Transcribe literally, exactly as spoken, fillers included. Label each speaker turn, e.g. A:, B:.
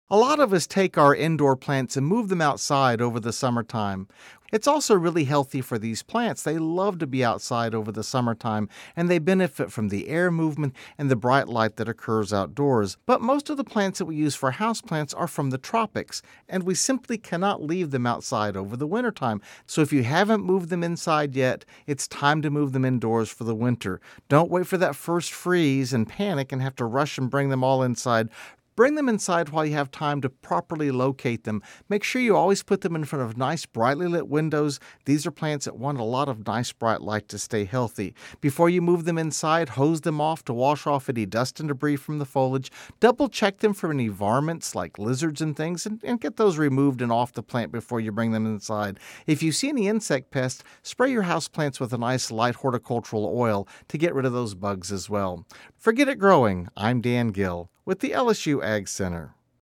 A: A lot of us take our indoor plants and move them outside over the summertime. It's also really healthy for these plants. They love to be outside over the summertime, and they benefit from the air movement and the bright light that occurs outdoors. But most of the plants that we use for houseplants are from the tropics, and we simply cannot leave them outside over the wintertime. So if you haven't moved them inside yet, it's time to move them indoors for the winter. Don't wait for that first freeze and panic and have to rush and bring them all inside. Bring them inside while you have time to properly locate them. Make sure you always put them in front of nice, brightly lit windows. These are plants that want a lot of nice, bright light to stay healthy. Before you move them inside, hose them off to wash off any dust and debris from the foliage. Double check them for any varmints like lizards and things, and, and get those removed and off the plant before you bring them inside. If you see any insect pests, spray your houseplants with a nice, light horticultural oil to get rid of those bugs as well. Forget It Growing. I'm Dan Gill with the L S U Ag Center.